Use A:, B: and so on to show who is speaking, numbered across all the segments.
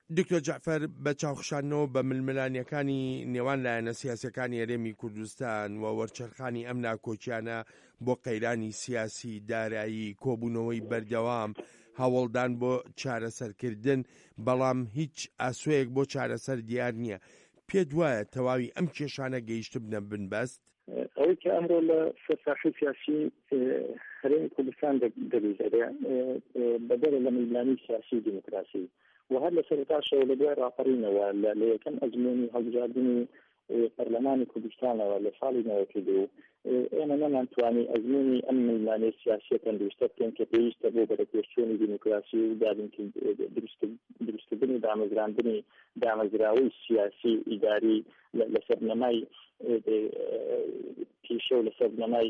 A: دکتۆر جەعفەر بە چاوخشانەوە بە ململانیەکانی نێوان لایەنە سیاسیەکانی هەرێمی کوردستان و وەرچەرخانی ئەم ناکۆچیانە بۆ قەیرانی سیاسی، دارایی، کۆبوونەوەی بەردەوام، هەوڵدان بۆ چارەسەرکردن، بەڵام هیچ ئاسوەیەک بۆ چارەسەر دیار نییە. پێت وایە تەواوی ئەم کێشانە گەیشت بنە بنبەست؟
B: ئەوەی کە ئەمڕۆ لە سەرساحەی سیاسی هەرێمی کوردستان دەبیزێرێ بەدەرە لە ململانی سیاسی دیموکراسی و هەر لە سەرتاشەوە لە دوای ڕاپەڕینەوە لە یەکەم ئەزموونی هەڵبژاردننی پەرلەمانی کوردستانەوە لە ساڵی 92 ئێمە نەمانتوانی ئەزموونی ئەم ململانەی سیاسیە تەندروستە بکەین کە پێویستە بۆ بەرەپێشچوونی دیموکراسی و دروستکردنی دامەزراندنی دامەزراوەی سیاسی ئیداری لە سەرنەمای پیشە و لە سەرنەمای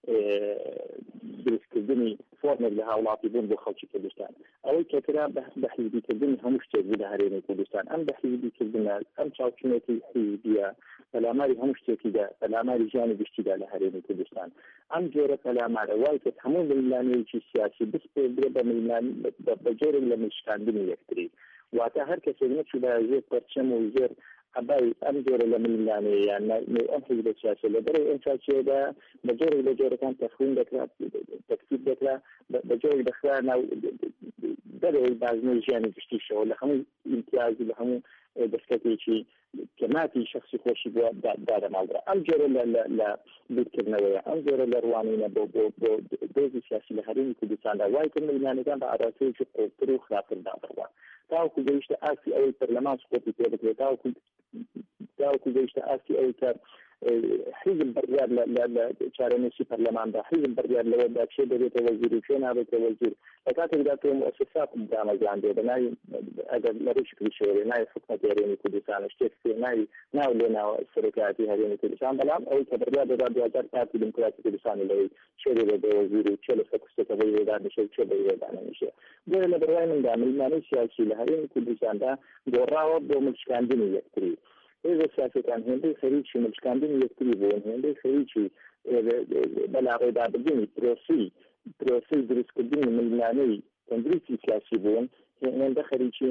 B: دروستکردنی فۆرمێک لە هاوڵاتی بوون بۆ خەڵکی کوردستان. ئەوەی کەکرا بە حیزبیکردنی هەموو شتێک بوو لە هەرێمی کوردستان. ئەم بە حیزبیکردنە ئەم چاوچنێتی حیزبیە پەلاماری هەموو شتێکیدا، پەلاماری ژیانی گشتیدا لە هەرێمی کوردستان. ئەم جۆرە پەلامارە وای کرد هەموو ململانەیەکی سیاسی بسپێدرێ بە جۆرێک لە مشکاندنی یەکتری. واتە هەر کەسێک نەچوو بە ژێر پەرچەم و ژێر ئەبای ئەم جۆرە لە ململانەیە یان ئەم حیزبە سیاسی لە بەرەو ئەم چاچێدا بە جۆرێک لە جۆرەکان تەخوین دەکرا، تەکتیب دەکرا، بە جۆرێک دەخرا ناو دەرەوەی بازنەی ژیانی گشتیشەوە لە هەموو ئیمتیازی لە هەموو دەستکەتێکی کەماتی شخصی خۆشی بۆ دادەماڵدرا. ئەم جۆرە لە بیرکردنەوەیە، ئەم جۆرە لە ڕوانینە بۆ دۆزی سیاسی لە هەرێمی کوردستاندا وای کرد ململانەکان بە ئاراستەیەکی قوڵتر و خراپتر دابڕوە. تاوەکو گەیشتە ئاستی ئەوەی پەرلەمان سقوطی پێ بکرێت، تاوەکو گەیشتە ئاستی ئەوەی کە حیزب بڕیار لە چارەنووسی پەرلەماندا، حیزب بڕیار لەوەدا چێ دەبێتە وەزیر و چێ نابێتە وەزیر. لە کاتێکدا تۆ مؤسسات دامەزراندێ بەناوی ئەگەر لە ڕێشکری شێوەیە ناوی حکومەتی هەرێمی کوردستان شتێک ناو لێ ناوە سەرۆکایەتی هەرێمی کوردستان، بەڵام ئەوەی کە بڕیار دەدا 2000 پارتی دیموکراتی کوردستانی لەوەی چێ دەبێتە وەزیر و چێ لەسەر کوستەکەی وێدان نشێ و چێ بەوێدان نشێ. بۆیە لە بڕوای مندا ململانەی سیاسی لە هەرێمی کوردستاندا گۆڕاوە بۆ ملچکاندنی یەکتری. هێزە سیاسەکان هێندەی خەریکی ملچکاندنی یەکتری بوون، هێندەی خەریکی بەلاڕێدابردنی پرۆسی دروستکردنی ململانەی تەندروستی سیاسی بوون، هێندە خەریکی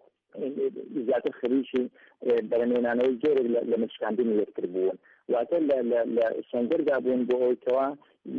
B: زیاتر خەریکی بەرهەمهێنانەوەی جۆرێک لە ملچکاندنی یەکتر بوون. واتە لە سەنگەردا بوون بۆ ئەوەی کەوا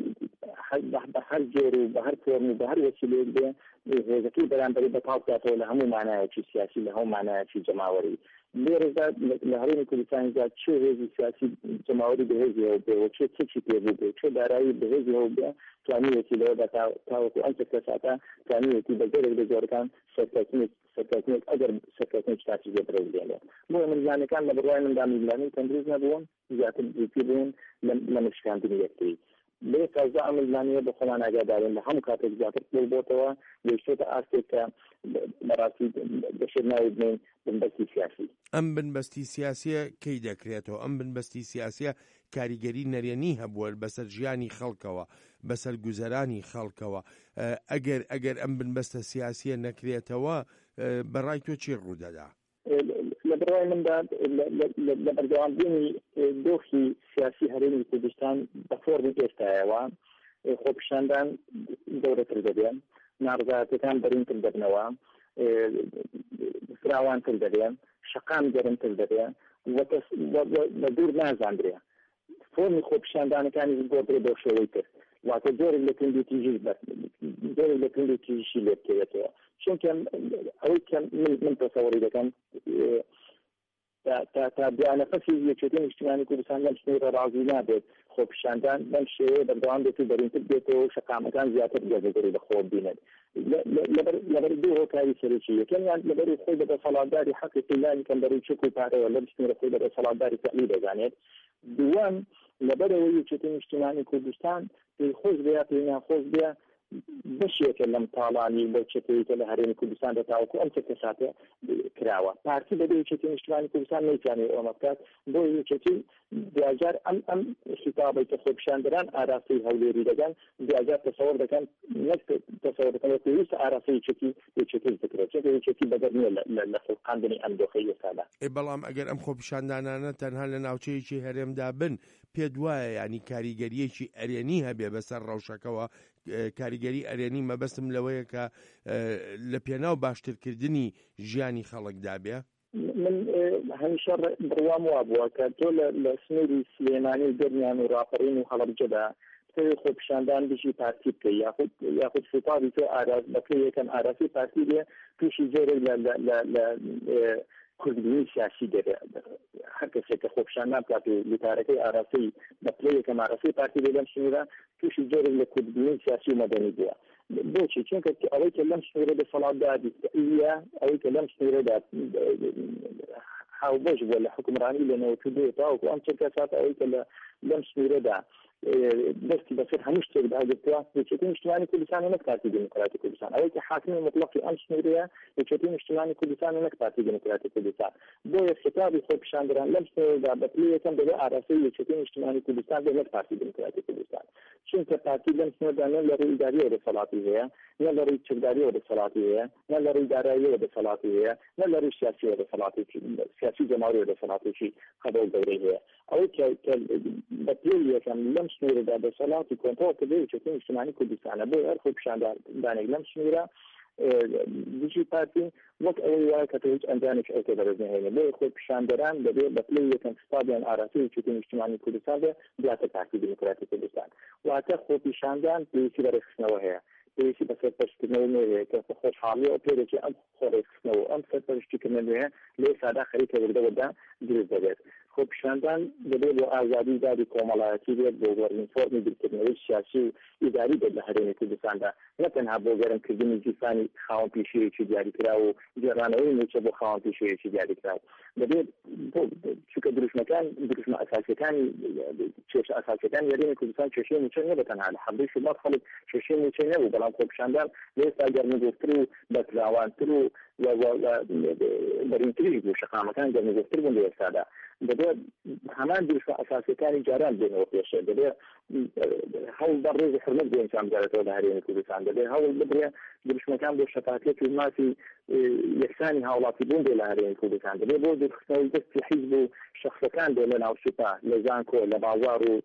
B: بە هەر جۆر و بە هەر فۆرم و بە هەر وەسیلەیەک بێ هێزەکەی بەرامبەری بەتاڵ بکاتەوە لە هەموو مانایەکی سیاسی، لە هەموو مانایەکی جەماوەری. لێرەدا لە هەرێمی کوردستانیدا چێ هێزی سیاسی جەماوەری بەهێزیەوە بێەوە، چێ چی پێبوو بێ، چێ دارایی بەهێزیەوە بێ، توانیوێتی لەوەدا تاوەکو ئەم کەساتە توانیوێتی بە جۆرێک لە جۆرەکان سەرکەوتنێک ئەگەر سەرکەوتنێک تاچی بێت بێنێت. بۆ ململانەکان لە بڕوای مندا ململانەی تەندروست نەبوون، زیاتر جوتی بوون لە مشکاندنی یەکتری. لێ تازە ئەم ململانەیە بە خۆمان ئاگادارین لە هەموو کاتێک زیاتر پێ بۆتەوە گەیشتۆتە ئاستێک کە بەڕاستی بەشێر ناوی بنین بنبەستی سیاسی.
A: ئەم بنبەستی سیاسیە کەی دەکرێتەوە؟ ئەم بنبەستی سیاسیە کاریگەری نەرێنی هەبووە بەسەر ژیانی خەڵکەوە، بەسەر گوزەرانی خەڵکەوە. ئەگەر ئەم بنبەستە سیاسیە نەکرێتەوە بەڕای تۆ چی ڕوودەدا؟
B: لە بڕای مندا لە بەردەوامبوونی دۆخی سیاسی هەرێمی کوردستان بە فۆرمی ئێستایەوە خۆپیشاندان گەورەتر دەبێن، ناڕزایەتەکان بەرینتر دەبنەوە، فراوانتر دەبێن، شەقام گەرمتر دەبێن لە دوور نازاندرێ. فۆرمی خۆپیشاندانەکانی بۆ برێ بۆ شێوەی تر، واتە جۆرێک لە توندێتیژی لێ بکەوێتەوە. چونکە ئەوەی کە من تەسەووری دەکەم تا بیانەفەسی یەکێتی نیشتیمانی کوردستان لەم شتەی ڕازی نابێت خۆپیشاندان بەم شێوەیە بەردەوام بێت و بەرینتر بێتەوە و شەقامەکان زیاتر گەزەگەری بە خۆ بینێت. لەبەر دوو هۆکاری سەرەکی یەکەمیان لەبەری خۆی بەدەسەڵاتداری حەقی لای کەم بەروی چوک و پارەوە لە بستنی خۆی بەدەسەڵاتداری فعلی دەزانێت. دووەم لەبەرەوەی یەکێتی نیشتیمانی کوردستان پێی خۆش بێ یا پێی ناخۆش بێ بەشێکە لەم تاڵانی بۆ چێتەوەیکە لە هەرێمی کوردستان دەتاوەکو ئەم کەساتە کراوە. پارتی بەبێ یەکێتی نیشتیمانی کوردستان نەیتوانێت ئەوەمە بکات، بۆ یەکێتی دوجار ئەم خیتابەی کە خۆپیشاندەران ئاراستەی هەولێری دەگەن دوجار تەسەوەر دەکەن نەک تەسەوەر دەکەن پێویستە ئاراستەی یەکێتی بکرێت، چونکە یەکێتی بەدەر نییە لە خۆقاندنی ئەم دۆخەی ئێستادا.
A: بەڵام ئەگەر ئەم خۆپیشاندانانە تەنها لە ناوچەیەکی هەرێمدا بن، پێت وایە یعنی کاریگەریەکی ئەرێنی هەبێ بەسەر ڕەوشەکەەوە کاریگەری ئەرێنی مەبەستم لەوەیە کە لە پێناو باشترکردنی ژیانی خەڵکدا بێ.
B: من هەمیشە بڕوام وا بووە کە تۆ لە سنووری سلێمانی دەرمیان و ڕاپەڕین و هەڵەبجەدا خۆپیشاندان بژی پارتی بکەی یاخود سوپاری تۆ ئاراز بەکەی یەکەم ئاراسی پارتی بێ تووشی زۆرێک لە کوردبوونی سیاسی دەبێت. هەر کەسێک کە خۆپیشاندان بکات و لوتارەکەی ئاراسی بەپلەی یەکەم ئاراسی پارتی بێ لەم سنوورە تووشی زۆرێک لە کوردبوونی سیاسی و مەدەنی بووە. بۆچی؟ چونکە ئەوەی کە لەم سنوورە دەسەڵاتدا دیکتاتۆریە، ئەوەی کە لەم سنوورەدا هاوبەش بووە لە حکومڕانی لە 92 تاوەکو ئەم چەند کەسات ئەوەی کە لەم سنوورەدا دەستی بەسەر هەموو شتێک داگرتووە یەکێتی نیشتیمانی کوردستان و نەک پارتی دموکراتی کوردستان. ئەوەی کە حاکمی مطلقی ئەم سنوورەیە یەکێتی نیشتیمانی کوردستان و نەک پارتی دموکراتی کوردستان. بۆیە خطابی خۆپیشاندەران لەم سنوورەدا بەپلەی یەکەم دەبێ ئاراسی یەکێتی نیشتیمانی کوردستان بێ نەک پارتی دموکراتی کوردستان. چونکە پارتی لەم سنوورەدا نە لە ڕووی ئیداریەوە دەسەڵاتی هەیە، نە لە ڕووی چەکداریەوە دەسەڵاتی هەیە، نە لە ڕووی داراییەوە دەسەڵاتی هەیە، نە لە ڕووی سیاسیەوە دەسەڵاتی سیاسی جەماوریەوە دەسەڵاتێکی خەبەو گەورەی هەیە. ئەوەی کە بەپلەی یەکەم لەم سنوورەدا دەسەڵاتی کۆنتڕۆڵ کردەوە یەکێتی نیشتیمانی کوردستانە. بۆ هەر خۆپیشاندانێک لەم سنوورە دژی پارتی وەک ئەوەی وایە کە تۆ هیچ ئەنجامێک ئەوتە بەرەزنهێنێ. بۆ خۆپیشاندەران دەبێت بەپلەی یەکەم خطابیان ئاراسی یەکێتی نیشتیمانی کوردستان بێ بڵاتە پارتی دموکراتی کوردستان. واتە خۆپیشاندان پێویستی بەرەخستنەوە هەیە، پێویستی بە سەرپەرشتکردنەوە نوێ کە خۆشحاڵی ئەو پێرێکی ئەم خۆڕێکخستنەوە ئەم سەرپەرشتکردنە نوێ لێ سادا خەریکە وردەوەدا دروست دەبێت. خۆپیشاندان دەبێت بۆ ئازادی دادی کۆمەڵایەتی بێت، بۆ وەرینفۆرمی گرتکردنەوەی سیاسی و ئیداری بێت لە هەرێمی کوردستاندا، نە تەنها بۆ گەرمکردنی جیفانی خاوەن پیشەیەکی دیاریکرا و گێڕانەوەی نوچە بۆ خاوەن پیشەیەکی دیاریکرا. دەبێت چونکە دروشمەکان دروشمە ئەساسیەکانی کێشە ئەساسیەکانی هەرێمی کوردستان کێشەی موچە نیە بەتەنها لە حەبەی شومات خەڵک کێشەی موچە نەبوو، بەڵام خۆپیشاندان لێستا گەرمەگۆفتر و بەتراوانتر و بەرینتری بوو، شەقامەکان گەرمەگۆفتر بوون لە ئێستادا. دەبێت هەمان دروشمە ئەساسیەکانی جاران بێنەوە پێشە، دەبێت هەوڵ بە ڕێزی حرمەت بۆ ئینسان بگەڕێتەوە لە هەرێمی کوردستان، دەبێت هەوڵ بدرێ دروشمەکان بۆ شەفافیەت و مافی یەکسانی هاوڵاتی بوون بێ لە هەرێمی کوردستان، دەبێت بۆ دروستکردنەوەی دەستی حیزب و شەخصەکان بێ لە ناوچوپا، لە زانکۆ، لە بازاڕ و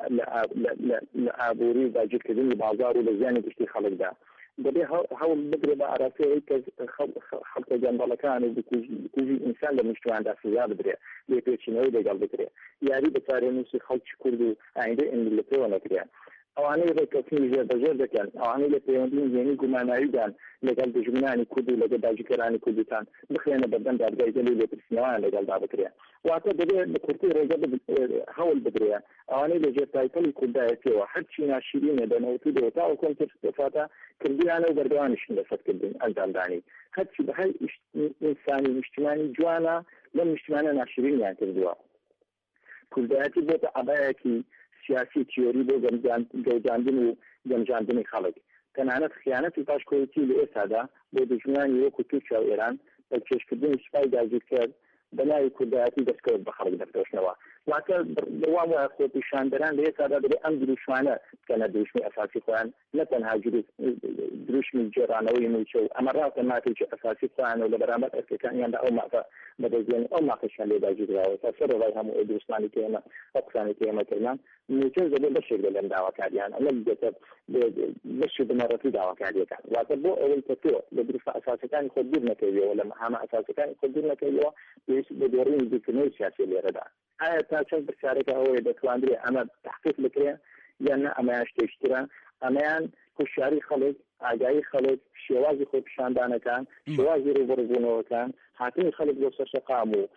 B: لە ئابووری و داگیرکردنی بازاڕ و لە زیانی گشتی خەڵکدا. دەبێت هەوڵ بدرێ بە ئاراسیەوەی کە خەڵکە جەندەڵەکان و بکوژی ئینسان لە نیشتیماندا سزا بدرێ، لێپێچینەوەی لەگەڵ بکرێ، یاری بە چارەنووسی خەڵکی کورد و ئایندەی ئەنگلیزەکەوە نەکرێ. ئەوانەی ڕێککەوتنی ژێربەژێر دەکەن، ئەوانەی لە پەیوەندی ذهنی گوماناویدان لەگەڵ دژمنانی کورد و لەگەڵ داگیرکەرانی کوردستان بخوێنە بەردەم دادگای دەلی لێپرسینەوەیان لەگەڵدا بکرێ. واتە دەبێت بە کورتی ڕێگە هەوڵ بدرێ ئەوانەی لە ژێر تایتەڵی کوردایەتیەوە هەرچی ناشرینە دەنەوتودەوە تا ئەو کۆنترفاتە کردیانە و بەردەوامشن لەسەرکردن ئەنجامدانی هەرچی بە هەر ئینسانی نیشتیمانی جوانە لەم نیشتیمانە ناشرینیان کردووە. کوردایەتی بۆتە عەبایەکی سیاسی تیۆری بۆ گەوجاندن و گەمجاندنی خەڵک، تەنانەت خیانەت و پاشکۆیەتی لە ئێستادا بۆ دژمنانی وەکو تورکیا و ئێران بە کێشکردنی سوپای داگیرکرد بە ناوی کوردایەتی دەستکەوت بە خەڵک دەفرۆشنەوە. واتە بەوام وایە خۆپیشاندەران لە ئێستادا دەبێت ئەم دروشمانە بکەنە دروشمی ئەساسی خۆیان، نە تەنها دروشمی جێڕانەوەی موچە و ئەمە ڕاستە مافێکی ئەساسی خۆیان و لە بەرامبەر ئەرکەکانیاندا ئەو مافە بەدەستێنی ئەو مافەشیان لێ داگیراوە تا سەرڕای هەموو ئەو دروستمانی کە ئێمە ئەو قسانی کە ئێمە کردمان موچە دەبێت بەشێک لە لەم داواکاریان ئەمە دێتە بەشی بنەڕەتی داواکاریەکان. واتە بۆ ئەوەی کە تۆ لە دروستمە ئەساسەکانی خۆت دوور نەکەویەوە، لە هەمە ئەساسەکانی خۆت دوور نەکەویەوە پێویست بە دۆڕینی دوورکردنەوەی سیاسی لێرەدا. ئایا تا چەند پرسیارێکە ئەوەیە دەتوانرێت ئەمە تحقیق بکرێ یان نە ئەمەیان شتێکترە؟ ئەمەیان هوشیاری خەڵک، ئاگایی خەڵک، شێوازی خۆپیشاندانەکان، شێوازی ڕێبەربوونەوەکان، هاتنی خەڵک بۆ سەرشەقام و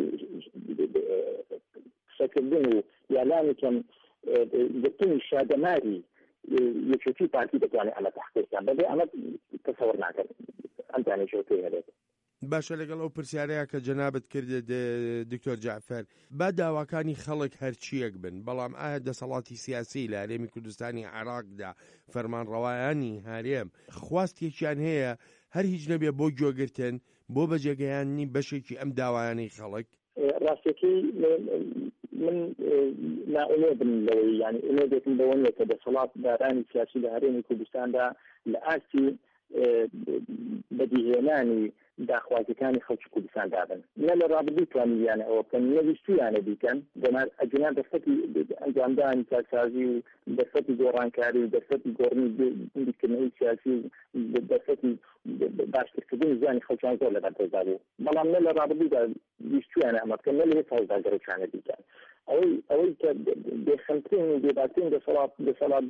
B: قسەکردن و یالانی کەم گرتنی شادەماری یەکێتی پارتی دەتوانێت ئەمە تحقیقکان بەبێ ئەمە تەسەوڕ ناکەن ئەم دانیشتوە پێی هەبێت.
A: باشە لەگەڵ ئەو پرسیارەیە کە جەنابەت کردێت دکتۆر جعفەر، با داواکانی خەڵک هەرچیەک بن، بەڵام ئایا دەسەڵاتی سیاسی لە هەرێمی کوردستانی عێراقدا فەرمانڕەوایانی هەرێم خواستێکیان هەیە هەر هیچ نەبێ بۆ گوێگرتن بۆ بەجێگەیانی بەشێکی ئەم داوایانەی خەڵک؟
B: ڕاستەکەی من ناومێدم لەوەی یانی ئومێدێکم بەوە نیە کە دەسەڵات دارانی سیاسی لە هەرێمی کوردستاندا لە ئاستی بەدیهێنانی داخوازیەکانی خەڵکی کوردستان دابن نە لە ڕابردوو توانیانە ئەوە بکەن نەویستیانە بیکەن ئەجنان دەرفەتی ئەنجامدانی چاکسازی و دەرفەتی گۆڕانکاری و دەرفەتی گۆڕنی سیاسی و دەرفەتی باشترکردنی زیانی خەڵکیان زۆر لەبەردەستدا بوو بەڵام نە لە ڕابردوودا ویستیانە ئەمە بکەن نە لە هێز هەڵداگەرەوچانە بیکەن ئەوەی کە بێخەمترین و بێباترین دەسەڵات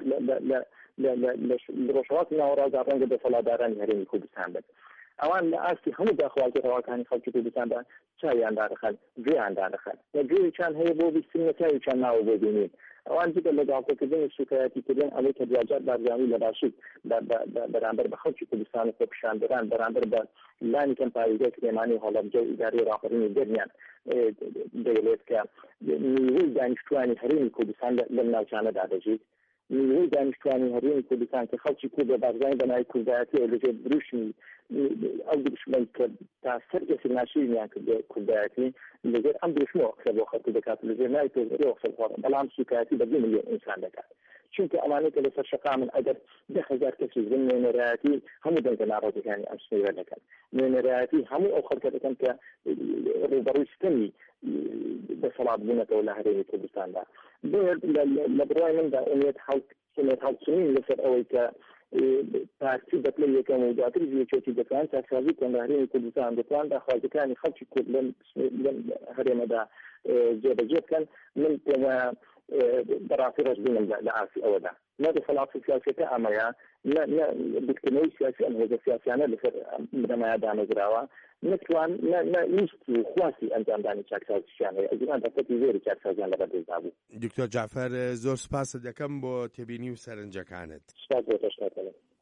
B: لە ڕۆژهەڵاتی ناوەڕادا ڕەنگە دەسەڵاتدارانی هەرێمی کوردستان بن ئەوان لە ئاستی هەموو داخوازیەکانی خەڵکی کوردستاندا چاویاندا دەخەن گوێیاندا دەخەن لە گوێیان هەیە بۆ بیستن نەچاویان ناوە بۆ بینین ئەوان جگە لە گاڵتەکردنی سوکایەتیکردن ئەوەی کە دوجار بارزانانی لە باشی بەرامبەر بە خەڵکی کوردستان و خۆپیشاندەران بەرامبەر بە لانی کەم پارێزگای کرێمانی هەڵەبجە و ئیدارەی ڕاپەڕینی دەرمیان دەیڵێت کە نیوەی دانیشتوانی هەرێمی کوردستان لەم ناوچانەدا دەژیت نیوەی دانیشتوانی هەرێمی کوردستان کە خەڵکی کورد بە بارزانانی بەناوی کوردایەتی و لەژێر دروشمی ئەو دروشمەی کە تا سەر کەسی ناشرینیان کردە کوردایەتی لەژێر ئەم دروشمەوە کە بۆ خەڵکی دەکات لەژێر ناوی تۆزەرەوە خەڵخۆڕن بەڵام سوکایەتی بە 2 ملیۆن ئینسان دەکات چونکە ئەوانەی کە لەسەر شەقا من ئەگەر 10,000 کەسی بن نوێنەرایەتی هەموو دەنگە ناڕۆزەکانی ئەم سنوورە دەکەن نوێنەرایەتی هەموو ئەو خەڵکە دەکەن کە ڕوبەڕووی ستەمی دەسەڵات بوونەتەوە لە هەرێمی کوردستاندا لە بڕای مندا ئومێد هەڵچنین لەسەر ئەوەی کە پارتی دەکڵێ یەکەم و دواتر زیێچێتی دەکەن چاکسازی کۆن لە هەرێمی کوردستان دەتوان داخوازەکانی خەڵکی کورد لەم هەرێمەدا جێبەجێ بکەن من پێمە بەڕاستی ڕەشبوونم لە ئاسی ئەوەدا نە دەسەڵاتی سیاسەکە ئەمەیە نە بکردنەوەی سیاسی ئەم هێزە سیاسیانە لەسەر بنەمایە دامەزراوە نتوان نیست و خواستی ئەنجامدانی چاکسازیشیان هەیە ئەجنان دەفەتی زۆری چاکسازیان لەبەردەستدا بوو.
A: دکتۆر جعفەر زۆر سپاس دەکەم بۆ تێبینی و سەرنجەکانت.
B: سپاس بۆ تەشکاتەڵێ.